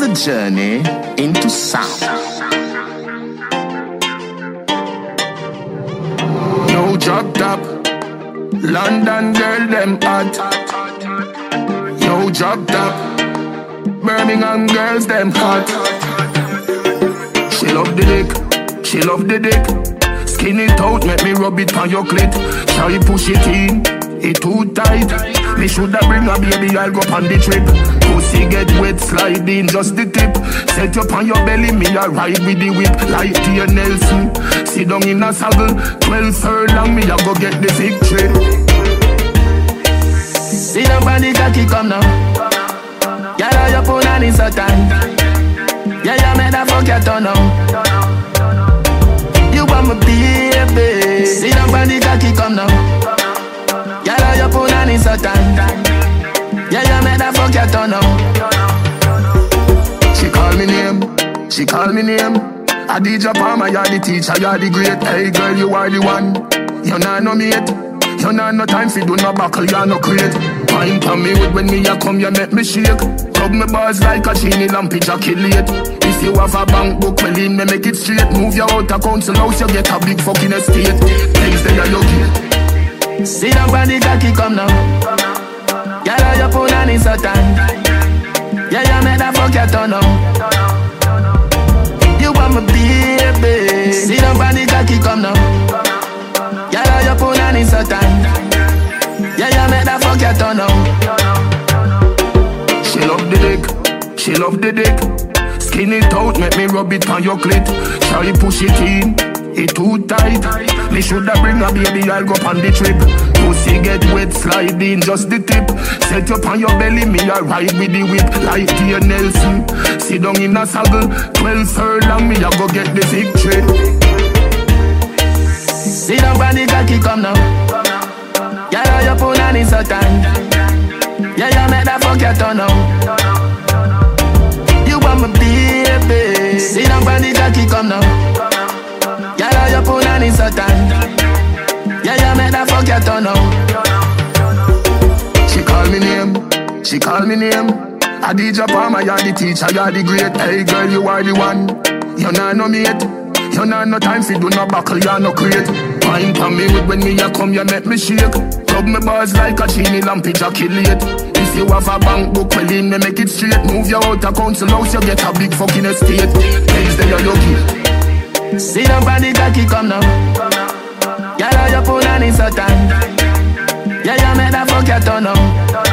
a journey into sound. No drop top, London girl them hot. No drop top, Birmingham girls them hot. She love the dick, she love the dick. Skin it out, make me rub it on your clit. Try push it in, it too tight. Me shoulda bring a baby, I'll go on the trip. Pussy get wet, slide in, just the tip. Set you on your belly, me a ride with the whip. Like Tia Nelson, sit down in a saddle. 12 furlong, me a go get the victory. See the body cocky come now. Yalla your punani so tight. Yeah, you make that fuck your turn on. You want my baby. See the body cocky come now. Yalla your punani so tight. Yeah, you make that fuck your turn on. She call me name, she call me name. I DJ Palmer, you're the teacher, you're the great. Hey girl, you are the one. You're not no mate. You nah no time fi do no buckle, you no crate. Wine pa me with when me a come, you make me shake. Tug me bars like a chini lamp, ejaculate. If you have a bank book, well in me make it straight. Move you out of council house, you get a big fucking estate. Things they are your gate. See the body cocky come now. Yalla your punani so tight. Yeah, you make that fuck your turn on. You want my baby. See the body cocky come now. Yalla your punani so tight. Yeah, you make that fuck your turn on. She love the dick, she love the dick. Skin it out, make me rub it on your clit. Try push it in, it too tight. Me shoulda bring a baby, I'll go on the trip. Pussy get wet, slide in, just the tip. Set you on your belly, me a ride with the whip. Like Tia Nelson, sit down in a saddle. 12 furlong, me a go get the victory. See the body cocky come now. Yalla your punani so tight. Yeah, you make that fuck your turn on. You want my baby. See the body cocky come now. Yalla your punani so tight. Yeah, you make that fuck your turn on. She call me name, she call me name. I DJ Palmer, you're the teacher, you're the great. Hey girl, you are the one. You're not no mate. You nah no time fi do no buckle, you no crate. Wine pa me with when me a come, you make me shake. Tug me bars like a chini lamp, ejaculate. If you have a bank book, well in me make it straight. Move you out of council house, you get a big fucking estate. Things they are your gate. See the body cocky come now. Yalla your punani so tight. Yeah, you make that fuck your turn on.